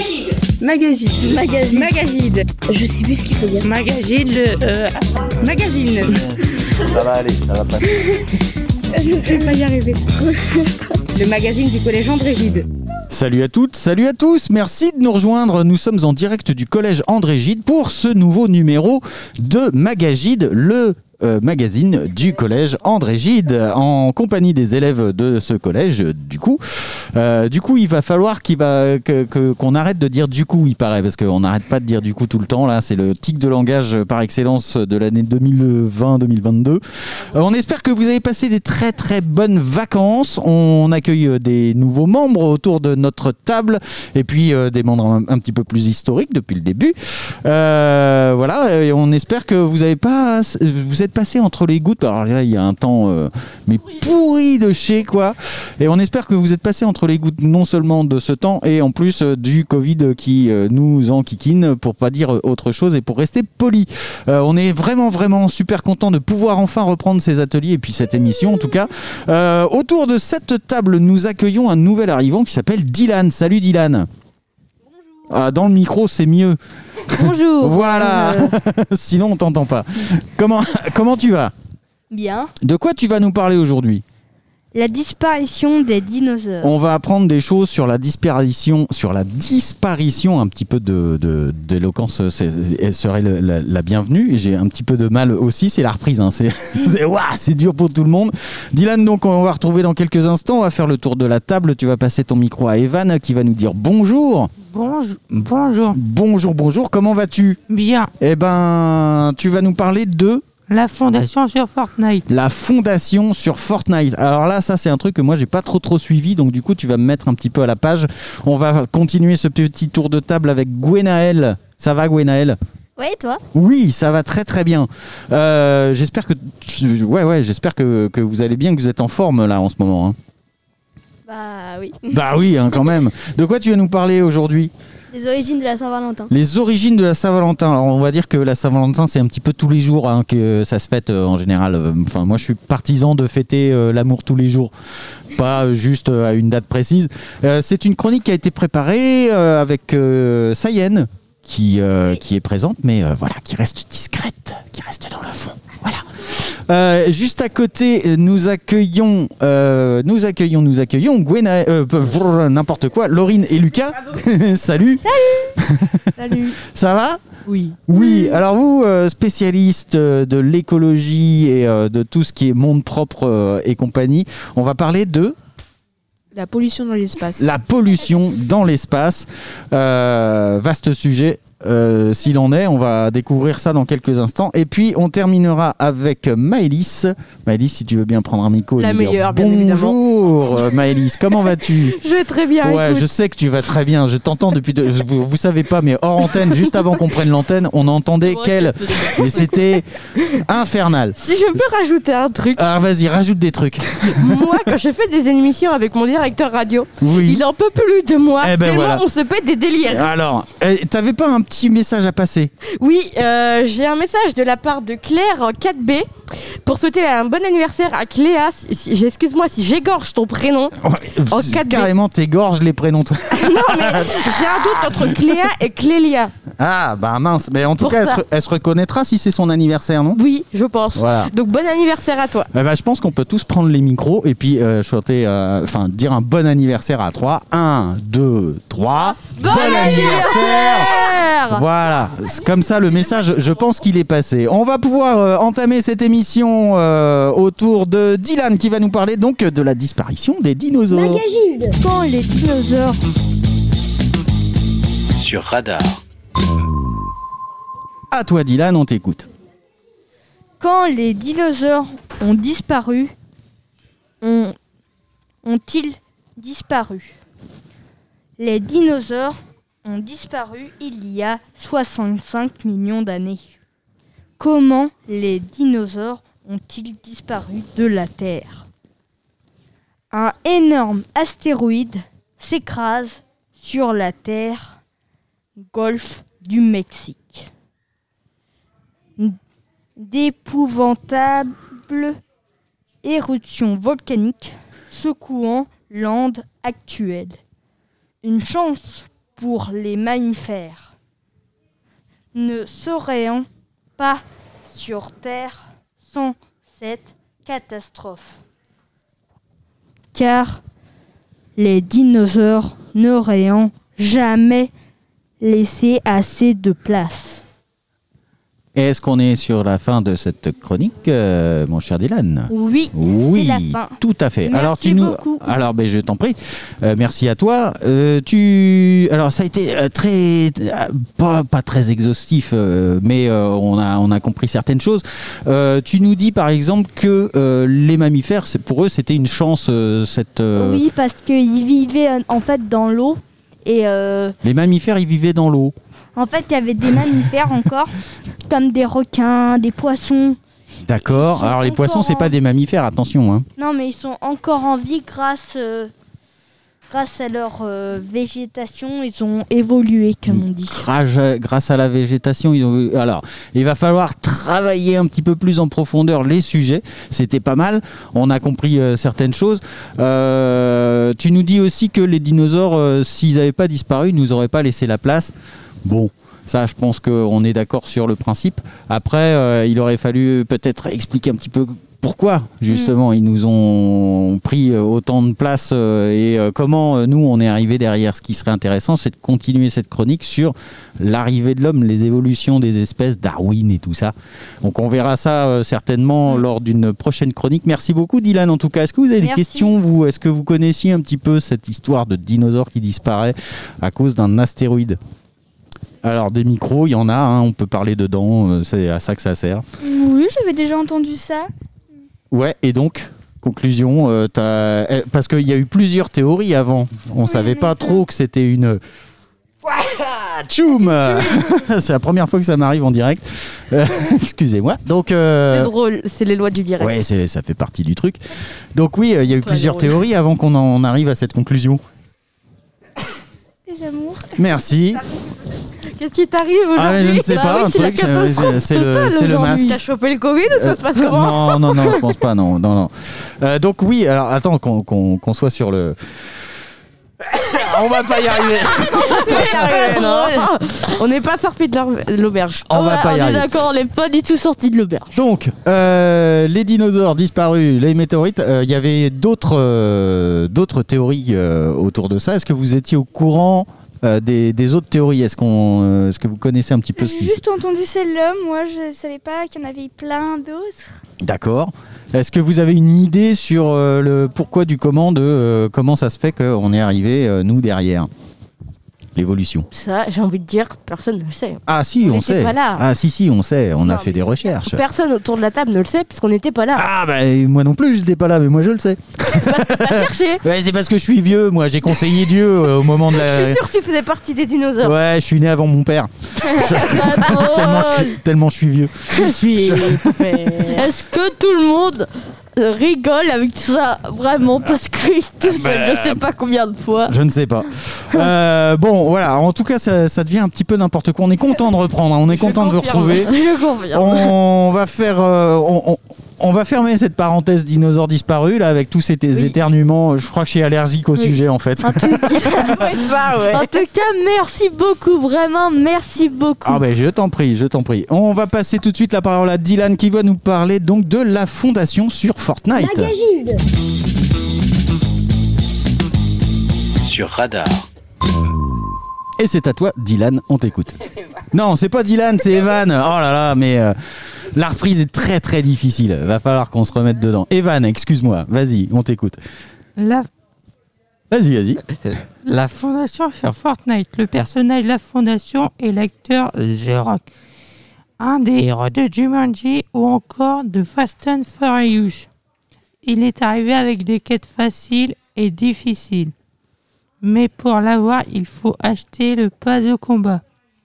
Magazine. Je sais plus ce qu'il faut dire. Magazine. Ça va aller, ça va passer. Je ne vais pas y arriver. Le magazine du collège André-Gide. Salut à toutes, salut à tous, merci de nous rejoindre. Nous sommes en direct du collège André-Gide pour ce nouveau numéro de Magagide, le magazine du collège André-Gide, en compagnie des élèves de ce collège. Du coup, il va falloir qu'on arrête de dire du coup, il paraît, parce qu'on n'arrête pas de dire du coup tout le temps. Là, c'est le tic de langage par excellence de l'année 2020-2022. On espère que vous avez passé des très très bonnes vacances. On accueille des nouveaux membres autour de notre table et puis des membres un petit peu plus historiques depuis le début. Voilà, et on espère que vous êtes passé entre les gouttes. Alors là, il y a un temps mais pourri de chez quoi. Et on espère que vous êtes passé entre les gouttes non seulement de ce temps et en plus du Covid qui nous enquiquine, pour pas dire autre chose et pour rester poli. On est vraiment super content de pouvoir enfin reprendre ces ateliers et puis cette émission en tout cas. Autour de cette table, nous accueillons un nouvel arrivant qui s'appelle Dylan. Salut Dylan. Bonjour. Dans le micro, c'est mieux. Bonjour. Voilà. Sinon, on t'entend pas. Comment tu vas ? Bien. De quoi tu vas nous parler aujourd'hui ? La disparition des dinosaures. On va apprendre des choses sur la disparition, un petit peu d'éloquence serait la bienvenue. Et j'ai un petit peu de mal aussi, c'est la reprise. Hein. C'est dur pour tout le monde. Dylan, donc on va retrouver dans quelques instants. On va faire le tour de la table. Tu vas passer ton micro à Evan qui va nous dire bonjour. Bonjour. Comment vas-tu ? Bien. Eh ben, tu vas nous parler de... La fondation sur Fortnite. La fondation sur Fortnite. Alors là, ça c'est un truc que moi j'ai pas trop suivi, donc du coup tu vas me mettre un petit peu à la page. On va continuer ce petit tour de table avec Gwenaël. Ça va Gwenaël ? Ouais, et toi ? Oui, ça va très bien. J'espère que j'espère que vous allez bien, que vous êtes en forme là en ce moment. Hein. Bah oui. Bah oui, hein, quand même. De quoi tu vas nous parler aujourd'hui ? Les origines de la Saint-Valentin. Les origines de la Saint-Valentin. Alors on va dire que la Saint-Valentin c'est un petit peu tous les jours hein, que ça se fête en général. Enfin moi je suis partisan de fêter l'amour tous les jours, pas juste à une date précise. C'est une chronique qui a été préparée avec Sayenne qui est présente, mais voilà, qui reste discrète, qui reste dans le fond. Voilà. Juste à côté, nous accueillons Gwenaël, n'importe quoi, Laurine et Lucas. Salut. Salut. Ça va ? Oui. Alors vous, spécialiste de l'écologie et de tout ce qui est monde propre et compagnie, on va parler de... La pollution dans l'espace. La pollution dans l'espace. Vaste sujet. S'il en est, on va découvrir ça dans quelques instants. Et puis on terminera avec Maëlys. Maëlys, si tu veux bien prendre un micro. La meilleure, bien évidemment. Bonjour Maëlys, comment vas-tu ? Je vais très bien. Ouais, écoute. je sais que tu vas très bien. Je t'entends depuis. Vous savez pas, mais hors antenne, juste avant qu'on prenne l'antenne, on entendait qu'elle. Et c'était infernal. Si je peux rajouter un truc. Alors vas-y, rajoute des trucs. Moi, quand je fais des émissions avec mon directeur radio, Oui. il en peut plus de moi. Eh ben tellement voilà. on se pète des délires. Alors, t'avais pas un petit message à passer ? Oui, j'ai un message de la part de Claire 4B pour souhaiter un bon anniversaire à Cléa. Excuse-moi si j'égorge ton prénom. En 4B. Carrément, t'égorges les prénoms. Toi. Non, mais j'ai un doute entre Cléa et Clélia. Ah, bah mince. Mais en tout Pour cas, ça. elle se reconnaîtra si c'est son anniversaire, non ? Oui, je pense. Voilà. Donc bon anniversaire à toi. Eh ben, je pense qu'on peut tous prendre les micros et puis chanter, dire un bon anniversaire à 3. 1, 2, 3. Bon anniversaire. Voilà, c'est comme ça le message, je pense qu'il est passé. On va pouvoir entamer cette émission autour de Dylan qui va nous parler donc de la disparition des dinosaures. Magagide. Quand les dinosaures... Sur Radar. À toi Dylan, on t'écoute. Quand les dinosaures ont disparu, ont-ils disparu ? Les dinosaures ont disparu il y a 65 millions d'années. Comment les dinosaures ont-ils disparu de la Terre ? Un énorme astéroïde s'écrase sur la Terre, golfe du Mexique. D'épouvantables éruptions volcaniques secouant l'Inde actuelle. Une chance pour les mammifères. Ne serions pas sur Terre sans cette catastrophe. Car les dinosaures n'auraient jamais laissé assez de place. Est-ce qu'on est sur la fin de cette chronique, mon cher Dylan ? Oui, Oui, c'est la fin. tout à fait. Merci beaucoup. Alors, je t'en prie. Merci à toi. Alors, ça a été pas très exhaustif, mais on a compris certaines choses. Tu nous dis, par exemple, que les mammifères, pour eux, c'était une chance. Oui, parce qu'ils vivaient en fait dans l'eau et Les mammifères, ils vivaient dans l'eau. en fait il y avait des mammifères encore, comme des requins, des poissons. D'accord. Ils sont Alors, les encore poissons, c'est pas des mammifères, attention. Hein. Non, mais ils sont encore en vie grâce à leur végétation. Ils ont évolué, comme on dit. Grâce à la végétation, alors il va falloir travailler un petit peu plus en profondeur les sujets. C'était pas mal, on a compris certaines choses. Tu nous dis aussi que les dinosaures, s'ils n'avaient pas disparu, ils nous auraient pas laissé la place. Bon, ça, je pense qu'on est d'accord sur le principe. Après, il aurait fallu peut-être expliquer un petit peu pourquoi, justement, ils nous ont pris autant de place et comment nous, on est arrivé derrière. Ce qui serait intéressant, c'est de continuer cette chronique sur l'arrivée de l'homme, les évolutions des espèces, Darwin et tout ça. Donc, on verra ça certainement lors d'une prochaine chronique. Merci beaucoup, Dylan, en tout cas. Est-ce que vous avez des questions, vous ? Est-ce que vous connaissiez un petit peu cette histoire de dinosaure qui disparaît à cause d'un astéroïde ? Alors, des micros, il y en a, hein, on peut parler dedans, c'est à ça que ça sert. Oui, j'avais déjà entendu ça. Ouais, et donc, conclusion, parce qu'il y a eu plusieurs théories avant. On savait pas trop que c'était une... Tchoum. C'est la première fois que ça m'arrive en direct. Excusez-moi. Donc, C'est drôle, c'est les lois du direct. ouais, ça fait partie du truc. Donc oui, il y a eu Très plusieurs drôle. théories avant qu'on en arrive à cette conclusion. Des amours. Merci. Qu'est-ce qui t'arrive aujourd'hui? Ah mais je ne sais Bah pas, oui, un c'est la truc, catastrophe c'est le totale aujourd'hui. masque. T'as chopé le Covid ou ça se passe comment? Non, je pense pas, non. Donc oui, alors attends qu'on soit sur le... On va pas y arriver. On n'est pas sorti de l'auberge. On va pas y On est arriver. d'accord, on n'est pas du tout sorti de l'auberge. Donc, les dinosaures disparus, les météorites, il y avait d'autres théories autour de ça. Est-ce que vous étiez au courant des autres théories? Est-ce que vous connaissez un petit peu ce J'ai qui... juste entendu celle-là, moi je savais pas qu'il y en avait plein d'autres. D'accord. Est-ce que vous avez une idée sur le pourquoi du comment de comment ça se fait qu'on est arrivé, nous, derrière l'évolution? Ça, j'ai envie de dire, personne ne le sait. Ah si, on n'était sait. pas là. Ah si, on sait. On a Non, fait des recherches. Personne autour de la table ne le sait puisqu'on n'était pas là. Ah bah moi non plus, j'étais pas là, mais moi je le sais. T'as cherché. Ouais, c'est parce que je suis vieux. Moi, j'ai conseillé Dieu au moment de la... Je suis sûr que tu faisais partie des dinosaures. Ouais, je suis né avant mon père. tellement je suis vieux. Est-ce que tout le monde rigole avec ça, vraiment, parce que tout ça, je sais pas combien de fois. Je ne sais pas. Bon, voilà. En tout cas, ça devient un petit peu n'importe quoi. On est content de reprendre. Hein. On est content de vous retrouver. Je confirme. On va faire... on va fermer cette parenthèse dinosaures disparus là avec tous ces éternuements. Je crois que je suis allergique au sujet en fait. En tout cas, merci beaucoup, vraiment, merci beaucoup. Ah ben je t'en prie. On va passer tout de suite la parole à Dylan qui va nous parler donc de la fondation sur Fortnite. Magagide. Sur Radar. Et c'est à toi Dylan, on t'écoute. Non, c'est pas Dylan, c'est Evan. Oh là là, mais la reprise est très très difficile. Va falloir qu'on se remette dedans. Evan, excuse-moi. Vas-y, on t'écoute. Vas-y. La fondation sur Fortnite. Le personnage de la fondation est l'acteur The Rock. Un des héros de Jumanji ou encore de Fast and Furious. Il est arrivé avec des quêtes faciles et difficiles. Mais pour l'avoir, il faut acheter le pass de combat.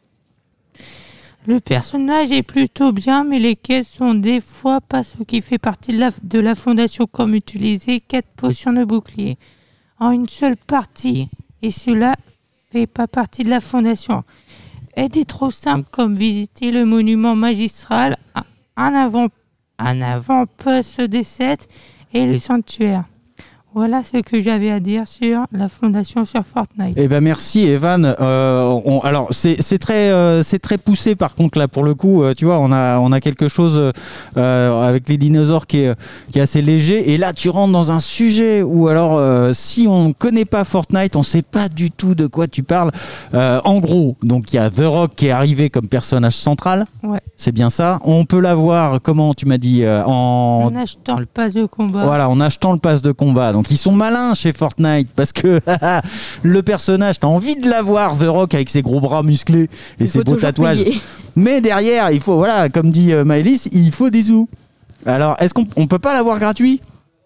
Le personnage est plutôt bien, mais les quêtes sont des fois pas ce qui fait partie de la fondation, comme utiliser 4 potions de bouclier en une seule partie. Et cela fait pas partie de la fondation. Et des trop simples comme visiter le monument magistral, un avant-poste des 7 et le sanctuaire. Voilà ce que j'avais à dire sur la fondation sur Fortnite. Eh ben merci Evan. Alors c'est très poussé par contre là pour le coup. Tu vois, on a quelque chose avec les dinosaures qui est assez léger. Et là tu rentres dans un sujet où alors si on connaît pas Fortnite, on sait pas du tout de quoi tu parles. En gros, donc il y a The Rock qui est arrivé comme personnage central. Ouais. C'est bien ça. On peut l'avoir comment tu m'as dit En achetant le pass de combat. Voilà, en achetant le pass de combat. Donc ils sont malins chez Fortnite parce que le personnage, t'as envie de l'avoir, The Rock avec ses gros bras musclés et ses beaux tatouages. Payer. Mais derrière, il faut, voilà, comme dit Maëlys, il faut des sous. Alors, est-ce qu'on peut pas l'avoir gratuit ?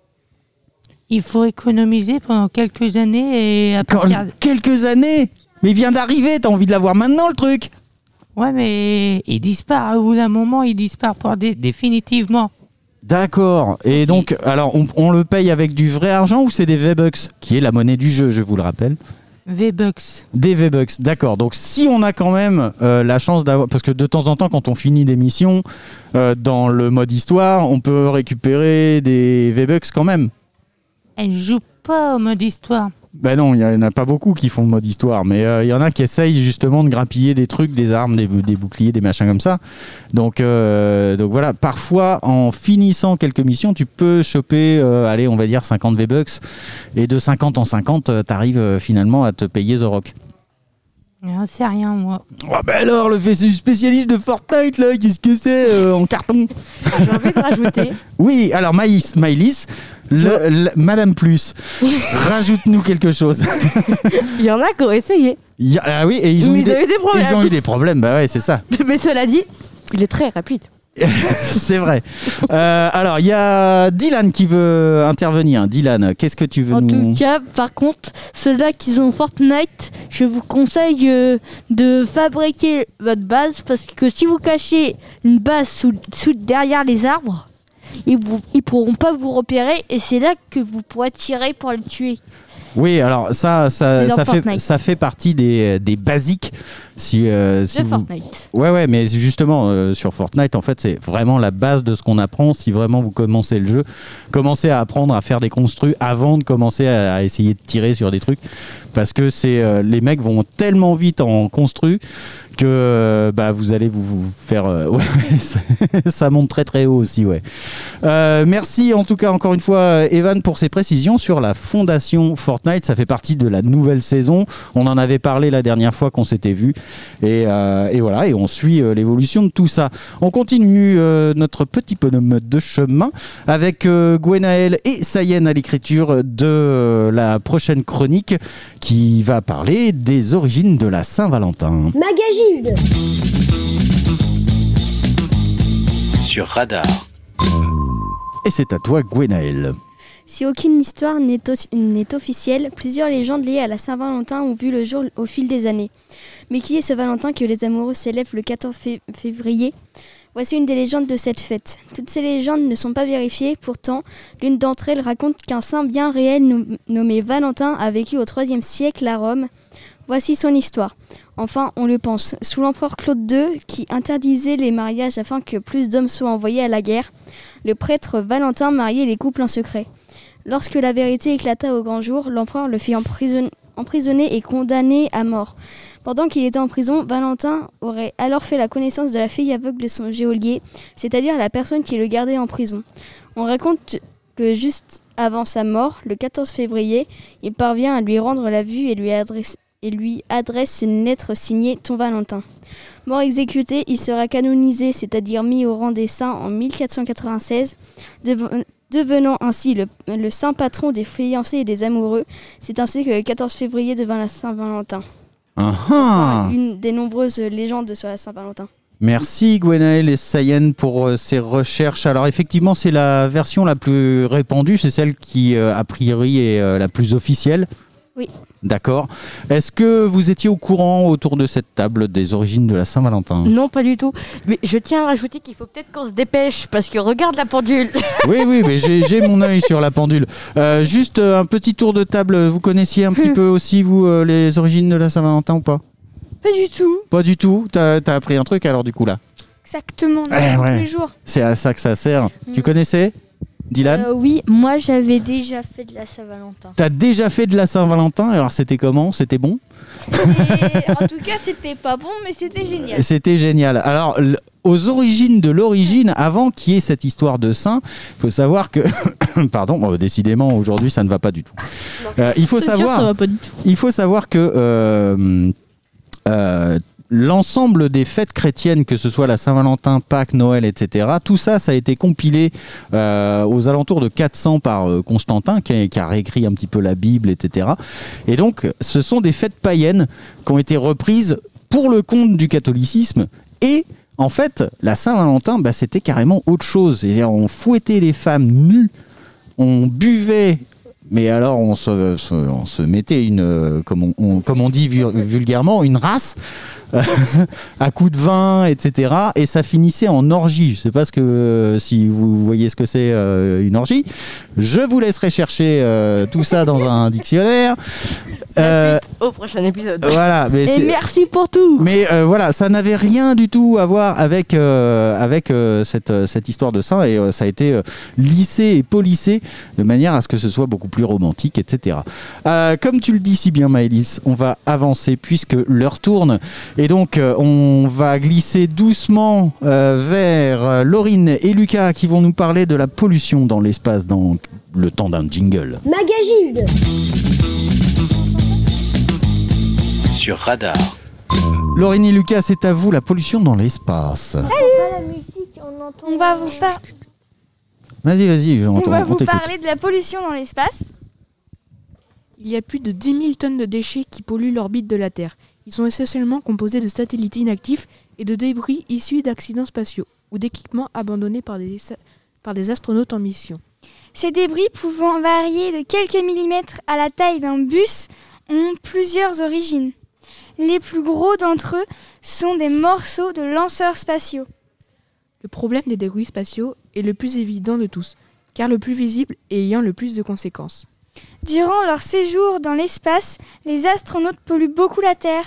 Il faut économiser pendant quelques années et après. Quelques années ? Mais il vient d'arriver, t'as envie de l'avoir maintenant le truc ? Ouais, mais il disparaît. Au bout d'un moment, il disparaît définitivement. D'accord. Et donc, alors, on le paye avec du vrai argent ou c'est des V-Bucks, qui est la monnaie du jeu, je vous le rappelle. V-Bucks. Des V-Bucks, d'accord. Donc, si on a quand même la chance d'avoir... Parce que de temps en temps, quand on finit des missions, dans le mode histoire, on peut récupérer des V-Bucks quand même. Elle joue pas au mode histoire. Ben non, il n'y en a pas beaucoup qui font le mode histoire, mais il y en a qui essayent justement de grappiller des trucs, des armes, des boucliers, des machins comme ça. Donc voilà, parfois en finissant quelques missions, tu peux choper, allez, on va dire 50 V-Bucks, et de 50 en 50, t'arrives finalement à te payer The Rock. J'en sais rien, moi. Oh ben alors, le spécialiste de Fortnite, là, qu'est-ce que c'est en carton ? J'ai envie de rajouter. Oui, alors Maëlys, Madame Plus, rajoute-nous quelque chose. Il y en a qui ont essayé. Ah oui, et ils ont eu des problèmes. Ils ont eu des problèmes, bah ouais, c'est ça. Mais cela dit, il est très rapide. C'est vrai. Alors, il y a Dylan qui veut intervenir. Dylan, qu'est-ce que tu veux En nous... tout cas, par contre, ceux-là qui ont Fortnite, je vous conseille de fabriquer votre base parce que si vous cachez une base derrière les arbres, ils pourront pas vous repérer et c'est là que vous pourrez tirer pour le tuer. Oui, alors ça fait partie des basiques. Si Fortnite. Ouais, mais justement, sur Fortnite, en fait, c'est vraiment la base de ce qu'on apprend si vraiment vous commencez le jeu. Commencez à apprendre à faire des construits avant de commencer à essayer de tirer sur des trucs. Parce que les mecs vont tellement vite en construit que vous allez vous faire... ouais, ça monte très très haut aussi, ouais. Merci en tout cas encore une fois Evan pour ces précisions sur la fondation Fortnite. Ça fait partie de la nouvelle saison. On en avait parlé la dernière fois qu'on s'était vu. Et voilà, et on suit l'évolution de tout ça. On continue notre petit bonhomme de chemin avec Gwenaël et Sayen à l'écriture de la prochaine chronique qui va parler des origines de la Saint-Valentin. Magagide Sur Radar. Et c'est à toi Gwenaël. Si aucune histoire n'est officielle, plusieurs légendes liées à la Saint-Valentin ont vu le jour au fil des années. Mais qui est ce Valentin que les amoureux célèbrent le 14 février ? Voici une des légendes de cette fête. Toutes ces légendes ne sont pas vérifiées, pourtant, l'une d'entre elles raconte qu'un saint bien réel nommé Valentin a vécu au IIIe siècle à Rome. Voici son histoire. Enfin, on le pense, sous l'empereur Claude II, qui interdisait les mariages afin que plus d'hommes soient envoyés à la guerre, le prêtre Valentin mariait les couples en secret. Lorsque la vérité éclata au grand jour, l'empereur le fit emprisonner et condamné à mort. Pendant qu'il était en prison, Valentin aurait alors fait la connaissance de la fille aveugle de son geôlier, c'est-à-dire la personne qui le gardait en prison. On raconte que juste avant sa mort, le 14 février, il parvient à lui rendre la vue et lui adresse une lettre signée « Ton Valentin ». Mort exécuté, il sera canonisé, c'est-à-dire mis au rang des saints en 1496, devenant ainsi le saint patron des fiancés et des amoureux. C'est ainsi que le 14 février devint la Saint-Valentin. Une des nombreuses légendes sur la Saint-Valentin. Merci Gwenaël et Sayen pour ces recherches. Alors effectivement, c'est la version la plus répandue, c'est celle qui a priori est la plus officielle. Oui. D'accord. Est-ce que vous étiez au courant autour de cette table des origines de la Saint-Valentin ? Non, pas du tout. Mais je tiens à rajouter qu'il faut peut-être qu'on se dépêche parce que regarde la pendule. Oui, mais j'ai mon œil sur la pendule. Juste un petit tour de table. Vous connaissiez un petit peu aussi, vous, les origines de la Saint-Valentin ou pas ? Pas du tout. Pas du tout ? T'as appris un truc alors du coup là ? Exactement. Ouais. Tous les jours. C'est à ça que ça sert. Tu connaissais ? Dylan, Oui, moi j'avais déjà fait de la Saint-Valentin. t'as déjà fait de la Saint-Valentin, alors c'était comment? C'était bon? Et en tout cas, c'était pas bon, mais c'était génial. C'était génial. Alors, aux origines de l'origine, avant qu'il y ait cette histoire de saint, il faut savoir que... Pardon, décidément, aujourd'hui, ça ne va pas du tout. Il faut C'est sûr, ça savoir... va pas du tout. Il faut savoir que l'ensemble des fêtes chrétiennes, que ce soit la Saint-Valentin, Pâques, Noël, etc., tout ça, ça a été compilé aux alentours de 400 par Constantin, qui a réécrit un petit peu la Bible, etc. Et donc, ce sont des fêtes païennes qui ont été reprises pour le compte du catholicisme. Et en fait, la Saint-Valentin, c'était carrément autre chose. C'est-à-dire, on fouettait les femmes nues, on buvait... Mais alors, on se mettait comme on dit vulgairement, une race à coups de vin, etc. Et ça finissait en orgie. Je ne sais pas si vous voyez ce que c'est une orgie. Je vous laisserai chercher tout ça dans un dictionnaire. Au prochain épisode. Voilà. Et merci pour tout. Mais voilà, ça n'avait rien du tout à voir avec cette histoire de saint, et ça a été lissé et polissé de manière à ce que ce soit beaucoup plus romantique, etc. Comme tu le dis si bien, Maëlys, on va avancer puisque l'heure tourne, et donc on va glisser doucement vers Laurine et Lucas qui vont nous parler de la pollution dans l'espace dans le temps d'un jingle. Magagide. Sur Radar. Laurine et Lucas, c'est à vous, la pollution dans l'espace. On va vous, Vas-y, on vous t'écoute. parler de la pollution dans l'espace. Il y a plus de 10 000 tonnes de déchets qui polluent l'orbite de la Terre. Ils sont essentiellement composés de satellites inactifs et de débris issus d'accidents spatiaux ou d'équipements abandonnés par des astronautes en mission. Ces débris, pouvant varier de quelques millimètres à la taille d'un bus, ont plusieurs origines. Les plus gros d'entre eux sont des morceaux de lanceurs spatiaux. Le problème des débris spatiaux est le plus évident de tous, car le plus visible et ayant le plus de conséquences. Durant leur séjour dans l'espace, les astronautes polluent beaucoup la Terre.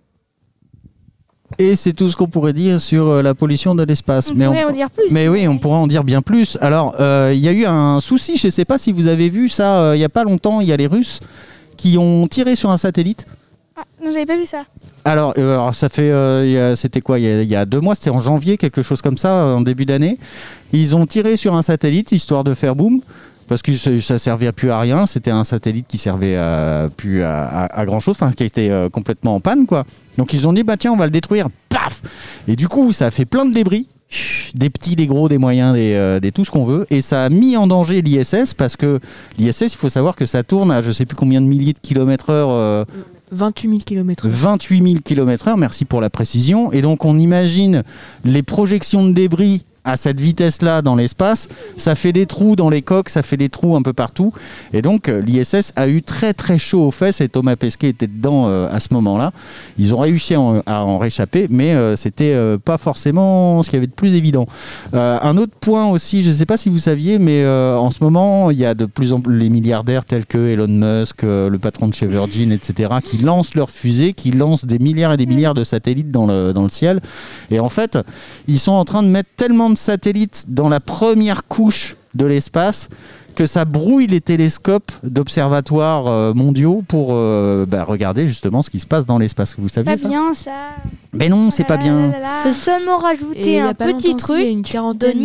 Et c'est tout ce qu'on pourrait dire sur la pollution de l'espace. On pourrait en dire plus. Mais oui, on pourrait en dire bien plus. Alors, il y a eu un souci, je ne sais pas si vous avez vu ça, il n'y a pas longtemps, il y a les Russes qui ont tiré sur un satellite. Ah, non, j'avais pas vu ça. Alors ça fait, c'était quoi, il y a 2 mois, c'était en janvier, quelque chose comme ça, en début d'année. Ils ont tiré sur un satellite, histoire de faire boum, parce que ça servait plus à rien. C'était un satellite qui servait plus à grand chose, enfin qui a été complètement en panne, quoi. Donc ils ont dit tiens, on va le détruire, paf. Et du coup ça a fait plein de débris, des petits, des gros, des moyens, des tout ce qu'on veut, et ça a mis en danger l'ISS, parce que l'ISS, il faut savoir que ça tourne à je sais plus combien de milliers de kilomètres/heure. 28 000 km/h. 28 000 km/h, merci pour la précision. Et donc on imagine les projections de débris à cette vitesse-là dans l'espace, ça fait des trous dans les coques, ça fait des trous un peu partout. Et donc l'ISS a eu très très chaud aux fesses, et Thomas Pesquet était dedans à ce moment-là. Ils ont réussi à en réchapper, mais c'était pas forcément ce qu'il y avait de plus évident. Un autre point aussi, je ne sais pas si vous saviez, mais en ce moment, il y a de plus en plus les milliardaires tels que Elon Musk, le patron de chez Virgin, etc., qui lancent leurs fusées, qui lancent des milliards et des milliards de satellites dans le ciel. Et en fait, ils sont en train de mettre tellement de satellites dans la première couche de l'espace que ça brouille les télescopes d'observatoires mondiaux pour regarder justement ce qui se passe dans l'espace. Vous saviez Pas ça? bien ça. Mais non, c'est pas bien. Je peux seulement rajouter un petit truc. Il y a une quarantaine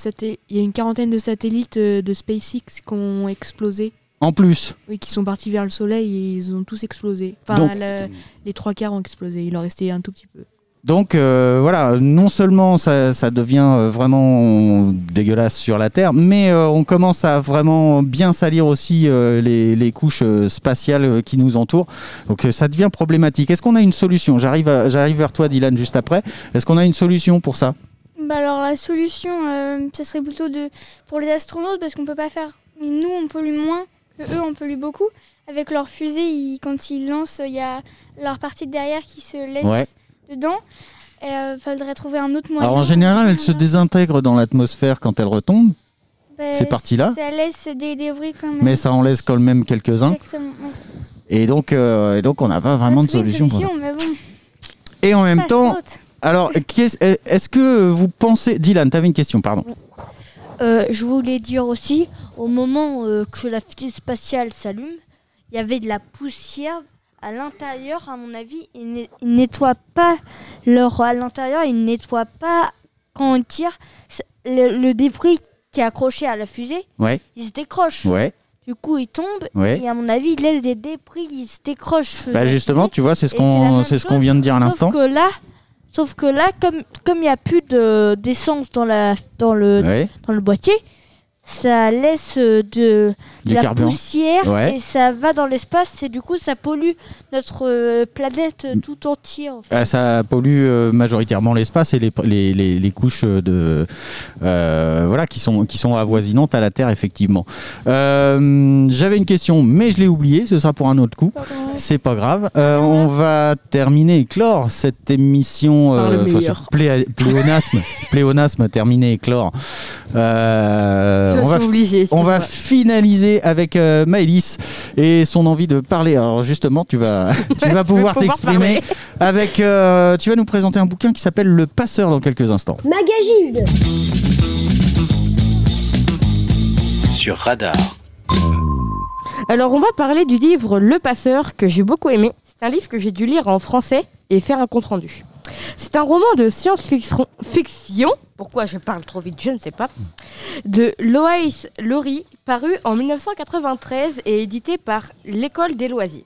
de satellites de SpaceX qui ont explosé. En plus. Oui, qui sont partis vers le Soleil et ils ont tous explosé. Enfin, Donc, les 3/4 ont explosé. Il en restait un tout petit peu. Donc voilà, non seulement ça devient vraiment dégueulasse sur la Terre, mais on commence à vraiment bien salir aussi les couches spatiales qui nous entourent. Donc ça devient problématique. Est-ce qu'on a une solution? J'arrive vers toi, Dylan, juste après. Est-ce qu'on a une solution pour ça? Alors la solution, ce serait plutôt pour les astronautes, parce qu'on peut pas faire... Nous, on pollue moins que eux, on pollue beaucoup. Avec leur fusée, quand ils lancent, il y a leur partie de derrière qui se laisse dedans. Il faudrait trouver un autre moyen. Alors en général, elle se désintègre dans l'atmosphère quand elle retombe. Ces parties-là. Ça laisse des débris quand même. Mais ça en laisse quand même quelques-uns. Exactement. Ouais. Et donc on n'a pas vraiment de solution pour ça. Mais bon, et en même pas temps, faute. alors est-ce que vous pensez... Dylan, tu avais une question, pardon. je voulais dire aussi, au moment que la fusée spatiale s'allume, il y avait de la poussière à l'intérieur, à mon avis. Ils nettoient pas à l'intérieur, ils nettoient pas quand on tire. Le débris qui est accroché à la fusée, il se décroche. Ouais. Du coup, il tombe et à mon avis, il laisse des débris, il se décroche. Bah justement, tu vois, c'est ce qu'on vient de dire à l'instant. Sauf que là, comme il n'y a plus d'essence dans le boîtier, ça laisse de la carburant. poussière et ça va dans l'espace et du coup ça pollue notre planète tout entière. En fait. Ça pollue majoritairement l'espace et les couches qui sont avoisinantes à la Terre effectivement. J'avais une question mais je l'ai oubliée, ce sera pour un autre coup. C'est pas grave. On va terminer et clore cette émission sur pléonasme terminé et clore. On va finaliser avec Maëlys et son envie de parler. Alors justement, tu vas pouvoir t'exprimer avec. Tu vas nous présenter un bouquin qui s'appelle Le Passeur dans quelques instants. Magagide sur Radar. Alors on va parler du livre Le Passeur que j'ai beaucoup aimé. C'est un livre que j'ai dû lire en français et faire un compte rendu. C'est un roman de science-fiction, pourquoi je parle trop vite, je ne sais pas, de Loïs Lowry, paru en 1993 et édité par l'École des loisirs.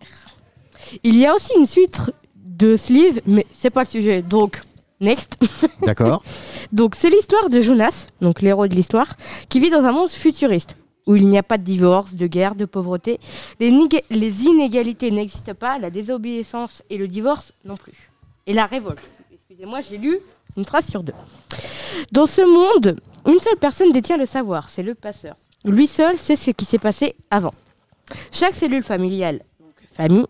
Il y a aussi une suite de ce livre, mais c'est pas le sujet, donc next. D'accord. Donc c'est l'histoire de Jonas, donc l'héros de l'histoire, qui vit dans un monde futuriste, où il n'y a pas de divorce, de guerre, de pauvreté, les inégalités n'existent pas, la désobéissance et le divorce non plus. Et la révolte. Excusez-moi, j'ai lu une phrase sur 2. Dans ce monde, une seule personne détient le savoir, c'est le passeur. Lui seul sait ce qui s'est passé avant. Chaque cellule familiale, donc famille,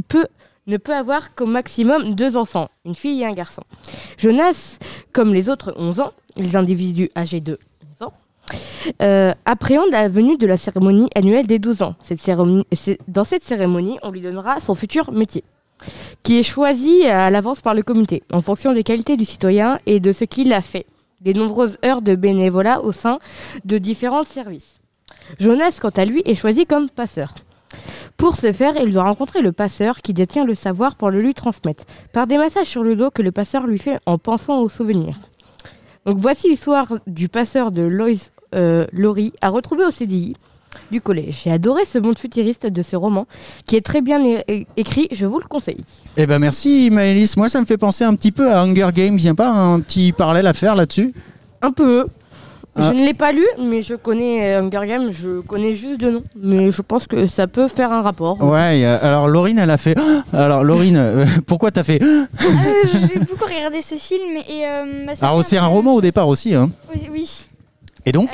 ne peut avoir qu'au maximum 2 enfants, une fille et un garçon. Jonas, comme les autres 11 ans, les individus âgés de 11 ans, appréhende la venue de la cérémonie annuelle des 12 ans. Dans cette cérémonie, on lui donnera son futur métier, qui est choisi à l'avance par le comité, en fonction des qualités du citoyen et de ce qu'il a fait, des nombreuses heures de bénévolat au sein de différents services. Jonas, quant à lui, est choisi comme passeur. Pour ce faire, il doit rencontrer le passeur qui détient le savoir pour le lui transmettre, par des massages sur le dos que le passeur lui fait en pensant aux souvenirs. Donc voici l'histoire du passeur de Loïs Lowry à retrouver au CDI du collège. J'ai adoré ce monde futuriste de ce roman qui est très bien écrit, je vous le conseille. Eh ben merci Maëlys, moi ça me fait penser un petit peu à Hunger Games, il n'y a pas un petit parallèle à faire là-dessus ? Un peu. Je ne l'ai pas lu, mais je connais Hunger Games, je connais juste le nom. Mais je pense que ça peut faire un rapport. Ouais, alors Laurine, elle a fait... Alors Laurine, pourquoi t'as fait... J'ai beaucoup regardé ce film et... alors c'est un roman au départ aussi, hein ? Oui. Et donc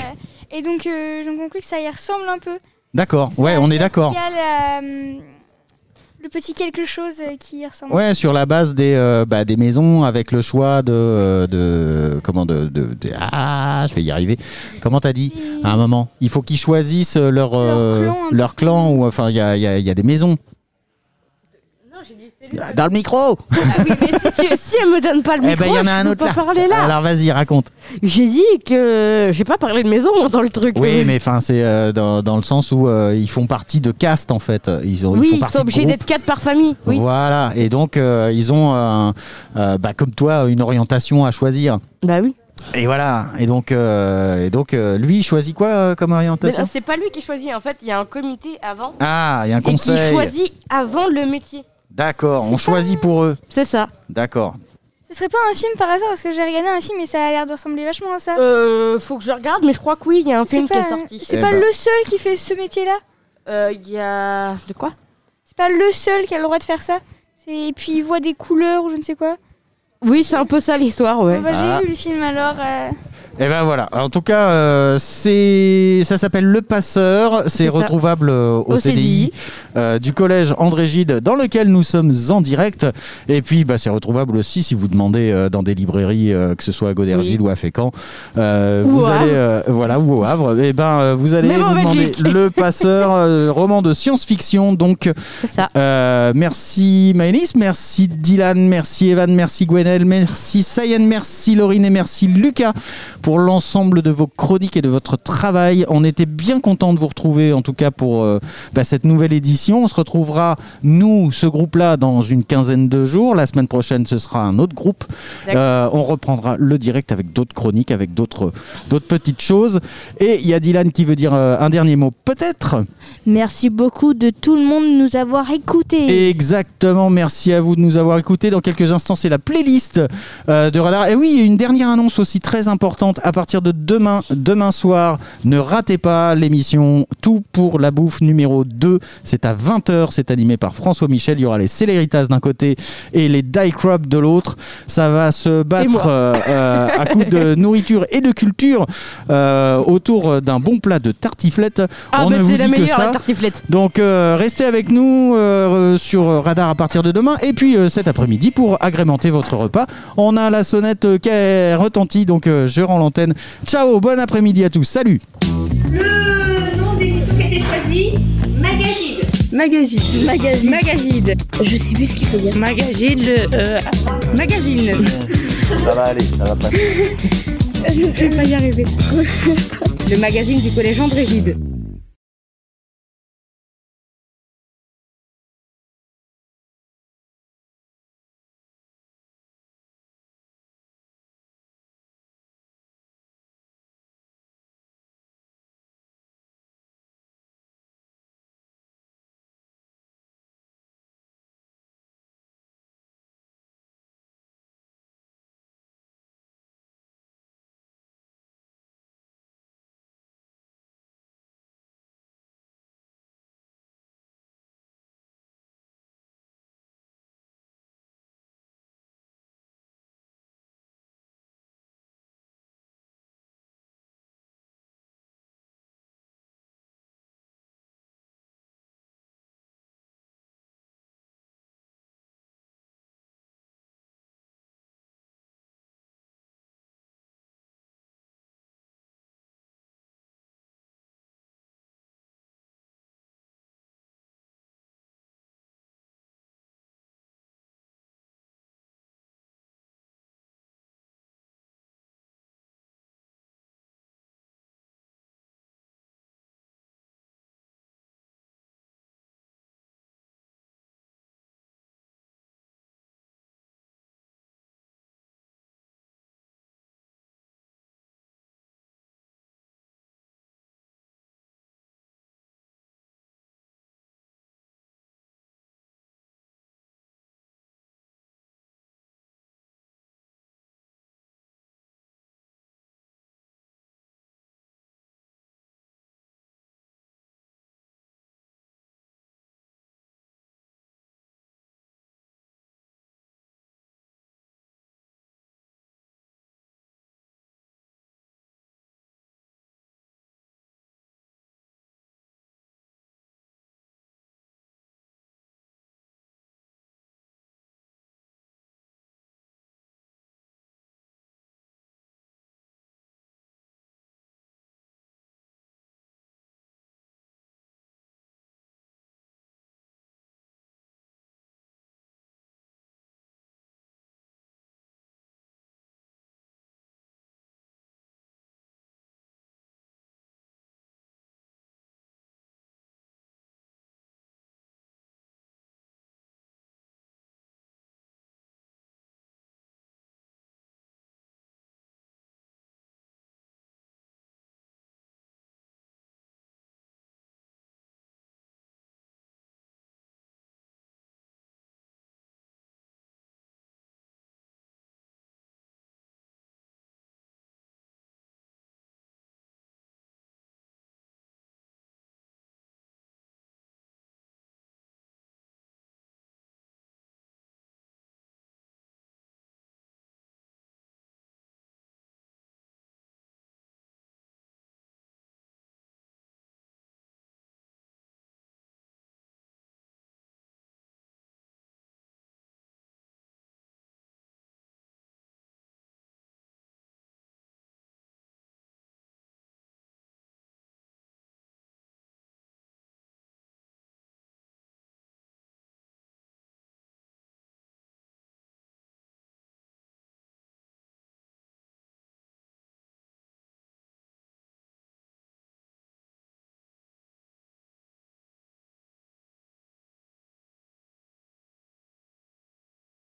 j'en conclus que ça y ressemble un peu. D'accord, ouais, on est d'accord. Il y a le petit quelque chose qui y ressemble. Ouais, sur la base des maisons avec le choix je vais y arriver. Comment t'as dit à un moment ? Il faut qu'ils choisissent leur clan ou enfin il y a des maisons. Non, j'ai dit cellules. Dans le micro. Ah oui, mais si elle me donne pas le micro, il y en a un autre pas parler là. Alors vas-y, raconte. J'ai dit que j'ai pas parlé de maison dans le truc. Oui, mais enfin c'est dans le sens où ils font partie de caste en fait. Ils font ils partie sont obligés d'être 4 par famille. Oui. Voilà, et donc ils ont comme toi une orientation à choisir. Bah oui. Et voilà, et donc lui il choisit quoi comme orientation ? C'est pas lui qui choisit, en fait il y a un comité avant. Ah, il y a un conseil. Qui choisit avant le métier. D'accord, on choisit pour eux. C'est ça. D'accord. Ce serait pas un film par hasard parce que j'ai regardé un film et ça a l'air de ressembler vachement à ça. Faut que je regarde, mais je crois que oui, il y a un film qui est sorti. C'est pas le seul qui fait ce métier-là. Il y a... De quoi ? C'est pas le seul qui a le droit de faire ça. Et puis il voit des couleurs ou je ne sais quoi. Oui, c'est un peu ça l'histoire, ouais. J'ai vu le film alors. Et ben voilà, en tout cas, ça s'appelle Le Passeur, c'est retrouvable au CDI du collège André Gide dans lequel nous sommes en direct. Et puis c'est retrouvable aussi si vous demandez dans des librairies, que ce soit à Goderville ou à Fécamp, ou au Havre. Et vous allez vous demander Le Passeur, roman de science-fiction. Donc, c'est ça. Merci Maëlys, merci Dylan, merci Evan, merci Gwenelle, merci Sayen, merci Laurine et merci Lucas pour pour l'ensemble de vos chroniques et de votre travail. On était bien content de vous retrouver, en tout cas pour cette nouvelle édition. On se retrouvera, nous, ce groupe-là, dans une quinzaine de jours. La semaine prochaine, ce sera un autre groupe. On reprendra le direct avec d'autres chroniques, avec d'autres petites choses. Et il y a Dylan qui veut dire un dernier mot, peut-être. Merci beaucoup de tout le monde nous avoir écoutés. Exactement, merci à vous de nous avoir écoutés. Dans quelques instants, c'est la playlist de Radar. Et oui, une dernière annonce aussi très importante. À partir de demain soir, ne ratez pas l'émission Tout pour la bouffe numéro 2. C'est à 20h, c'est animé par François Michel. Il y aura les Céléritas d'un côté et les Die Crop de l'autre. Ça va se battre à coups de nourriture et de culture autour d'un bon plat de tartiflette. On ne vous c'est la dit que meilleure, ça. la tartiflette. Donc restez avec nous sur Radar à partir de demain et puis cet après-midi pour agrémenter votre repas. On a la sonnette qui est retentie, donc je rends l'antenne. Ciao, bon après-midi à tous, salut. Le nom d'émission qui a été choisi, Magagide. Magazine. Je sais plus ce qu'il faut dire. Magazine, magazine. Ça va aller, ça va passer. Je vais pas y arriver. Le magazine du collège André Gide.